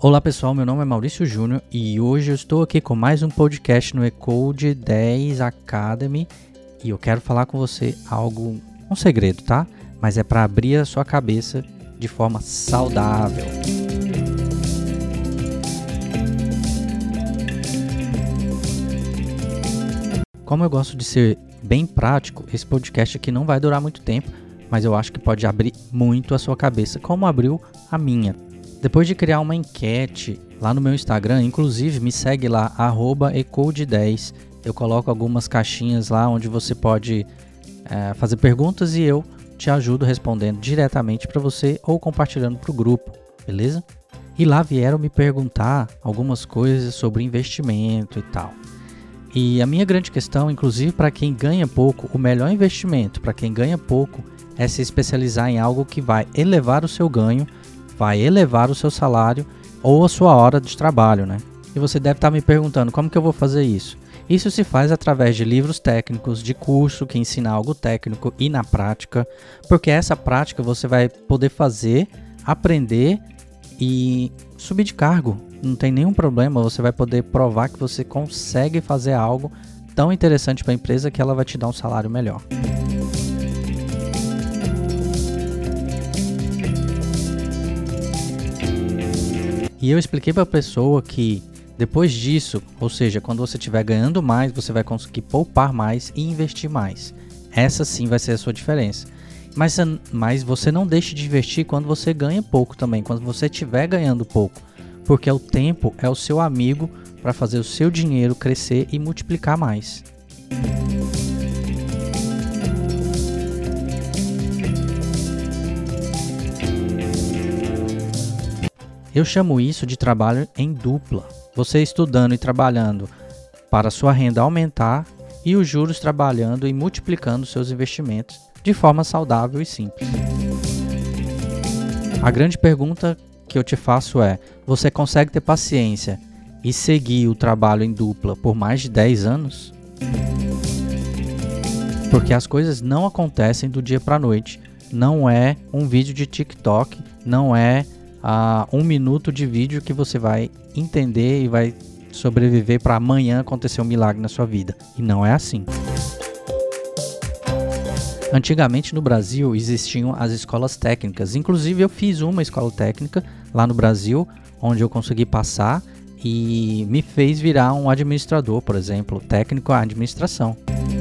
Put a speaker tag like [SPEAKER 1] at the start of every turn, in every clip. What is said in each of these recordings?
[SPEAKER 1] Olá pessoal, meu nome é Maurício Júnior e hoje eu estou aqui com mais um podcast no Ecode 10 Academy e eu quero falar com você um segredo, tá? Mas é para abrir a sua cabeça de forma saudável. Como eu gosto de ser bem prático, esse podcast aqui não vai durar muito tempo, mas eu acho que pode abrir muito a sua cabeça, como abriu a minha. Depois de criar uma enquete lá no meu Instagram, inclusive me segue lá, @ecode10. Eu coloco algumas caixinhas lá onde você pode fazer perguntas e eu te ajudo respondendo diretamente para você ou compartilhando para o grupo, beleza? E lá vieram me perguntar algumas coisas sobre investimento e tal. E a minha grande questão, inclusive para quem ganha pouco, o melhor investimento para quem ganha pouco é se especializar em algo que vai elevar o seu ganho, vai elevar o seu salário ou a sua hora de trabalho, né? E você deve estar me perguntando, como que eu vou fazer isso? Isso se faz através de livros técnicos, de curso que ensina algo técnico e na prática, porque essa prática você vai poder fazer, aprender e subir de cargo. Não tem nenhum problema, você vai poder provar que você consegue fazer algo tão interessante para a empresa que ela vai te dar um salário melhor. E eu expliquei para a pessoa que depois disso, ou seja, quando você estiver ganhando mais, você vai conseguir poupar mais e investir mais. Essa sim vai ser a sua diferença. Mas você não deixe de investir quando você ganha pouco também, quando você estiver ganhando pouco. Porque o tempo é o seu amigo para fazer o seu dinheiro crescer e multiplicar mais. Eu chamo isso de trabalho em dupla. Você estudando e trabalhando para a sua renda aumentar e os juros trabalhando e multiplicando seus investimentos de forma saudável e simples. A grande pergunta que eu te faço é: você consegue ter paciência e seguir o trabalho em dupla por mais de 10 anos? Porque as coisas não acontecem do dia para a noite. Não é um vídeo de TikTok, não é 1 minuto de vídeo que você vai entender e vai sobreviver para amanhã acontecer um milagre na sua vida. E não é assim. Antigamente no Brasil existiam as escolas técnicas. Inclusive eu fiz uma escola técnica lá no Brasil, onde eu consegui passar e me fez virar um administrador, por exemplo, técnico à administração.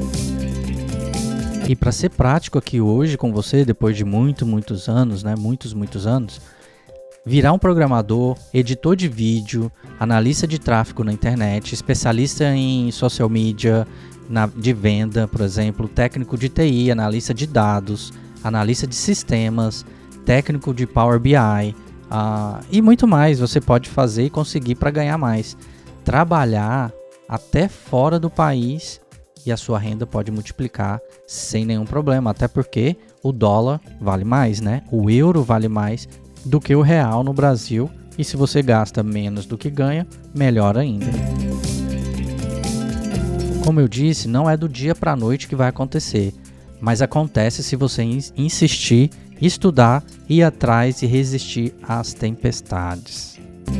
[SPEAKER 1] E para ser prático aqui hoje com você, depois de muitos anos, né, muitos anos, virar um programador, editor de vídeo, analista de tráfego na internet, especialista em social media, de venda, por exemplo, técnico de TI, analista de dados, analista de sistemas, técnico de Power BI e muito mais você pode fazer e conseguir para ganhar mais. Trabalhar até fora do país e a sua renda pode multiplicar sem nenhum problema, até porque o dólar vale mais, né? O euro vale mais do que o real no Brasil, e se você gasta menos do que ganha, melhor ainda. Como eu disse, não é do dia para a noite que vai acontecer, mas acontece se você insistir, estudar, ir atrás e resistir às tempestades.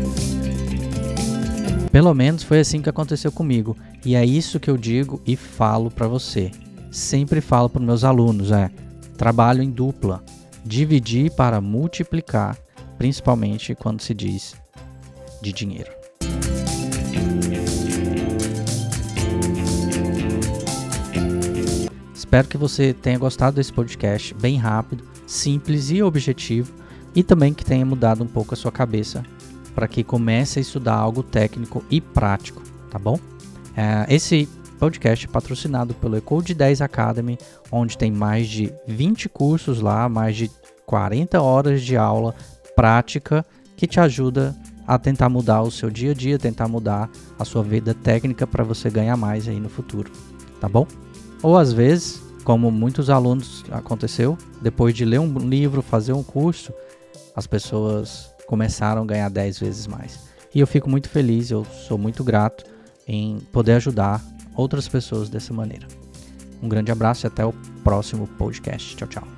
[SPEAKER 1] Pelo menos foi assim que aconteceu comigo, e é isso que eu digo e falo para você. Sempre falo para os meus alunos, trabalho em dupla. Dividir para multiplicar, principalmente quando se diz de dinheiro. Espero que você tenha gostado desse podcast bem rápido, simples e objetivo, e também que tenha mudado um pouco a sua cabeça para que comece a estudar algo técnico e prático, tá bom? Esse podcast é patrocinado pelo Ecode 10 Academy, onde tem mais de 20 cursos lá, mais de 40 horas de aula prática que te ajuda a tentar mudar o seu dia a dia, tentar mudar a sua vida técnica para você ganhar mais aí no futuro, tá bom? Ou às vezes, como muitos alunos aconteceu, depois de ler um livro, fazer um curso, as pessoas começaram a ganhar 10 vezes mais. E eu fico muito feliz, eu sou muito grato em poder ajudar outras pessoas dessa maneira. Um grande abraço e até o próximo podcast. Tchau, tchau.